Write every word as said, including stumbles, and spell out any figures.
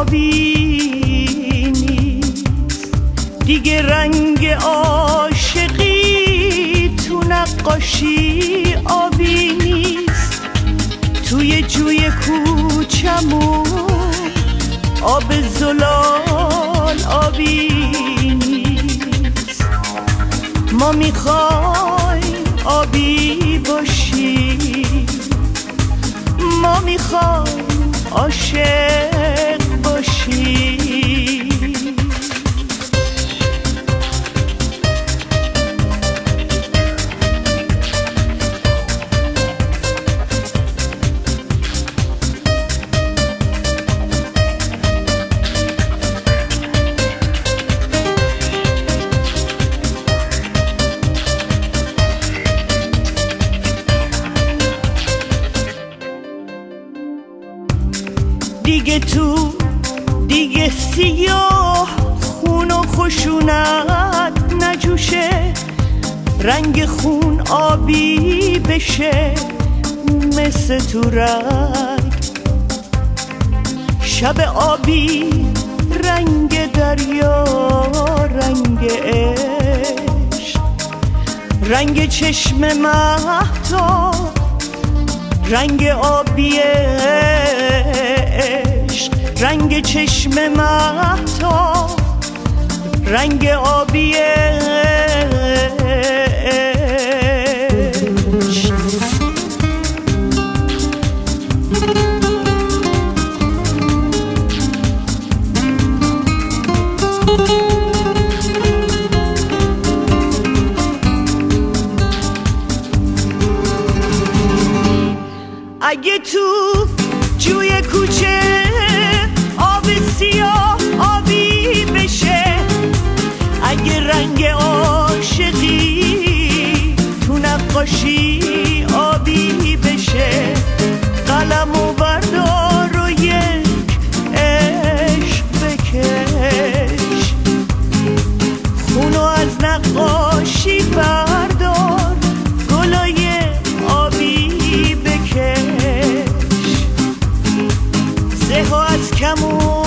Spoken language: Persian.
آبی نیست، دیگه رنگ عاشقی تو نقاشی آبی نیست. توی جوی کوچمون آب زلال آبی نیست. ما میخوایم آبی باشیم، ما میخوایم عاشق باشیم. دیگه تو دیگه سیاه خون و خشونت نجوشه، رنگ خون آبی بشه مثل تو رنگ. شب آبی رنگ دریا، رنگ عشق، رنگ چشم مهتاب، رنگ آبی عشق، رنگ چشم مهتاب، رنگ آبی عشق. اگه تو جوی کوچه آب سیاه آبی بشه، اگه رنگ عاشقی تو نقاشی آبی بشه، قلمو بردار و یک عشق بکش، خونو از نقاشی بردار، گلای آبی بکش، زهو از کمون